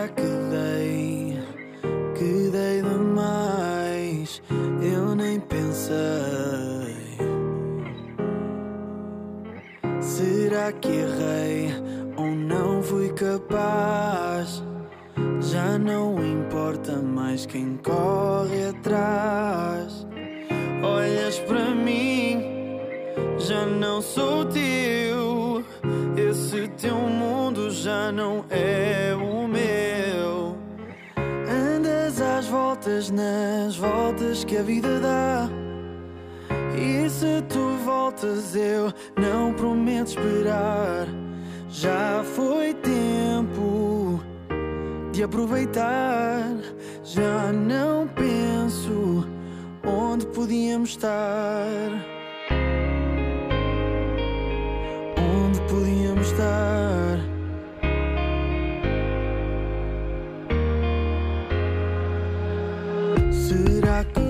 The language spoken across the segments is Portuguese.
Será que dei demais? Eu nem pensei. Será que errei ou não fui capaz? Já não importa mais quem corre atrás. Olhas para mim, já não sou teu. Esse teu mundo já não é o meu. Andas às voltas, nas voltas que a vida dá. E se tu voltas, eu não prometo esperar. Já foi tempo de aproveitar. Já não penso onde podíamos estar. Onde podíamos estar. Será que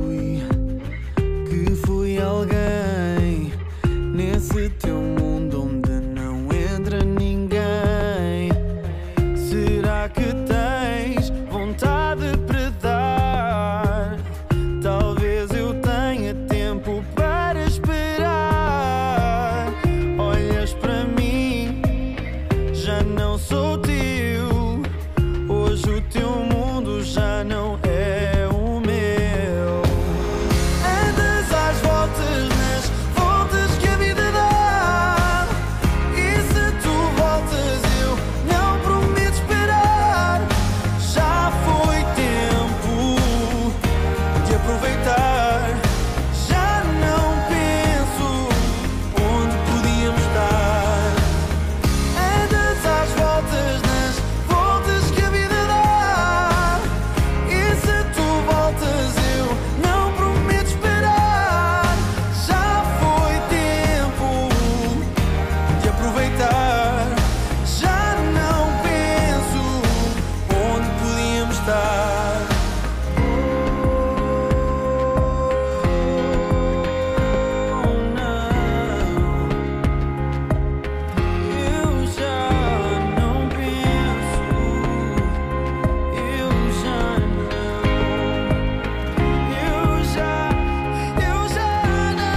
fui alguém nesse teu mundo onde não entra ninguém? Será que tens vontade para dar? Talvez eu tenha tempo para esperar. Olhas para mim, já não sou teu. Hoje o teu mundo já não é o meu. Andas às voltas, nas voltas que a vida dá. E se tu voltas, eu não prometo esperar. Já foi tempo de aproveitar. Já não penso onde podíamos estar. Andas às voltas, nas voltas que a vida dá. E se tu voltas, eu não prometo esperar. Já foi tempo de aproveitar. Já não penso onde podíamos estar. Oh, não. Eu já não penso. Eu já não. Eu já não.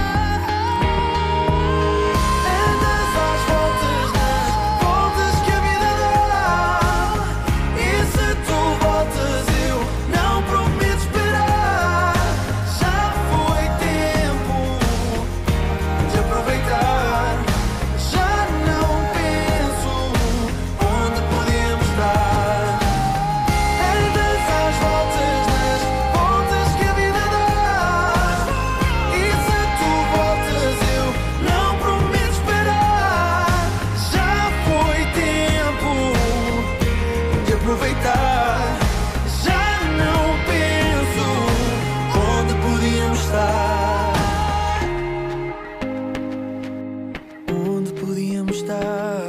Andas às voltas, nas voltas que a vida dá. E se tu voltas, eu não prometo esperar. Já foi tempo de aproveitar. Já não penso onde podíamos estar. Andas às voltas, nas voltas que a vida dá. E se tu voltas, eu não prometo esperar. Já foi tempo de aproveitar. Já não penso onde podíamos estar. Onde podíamos estar.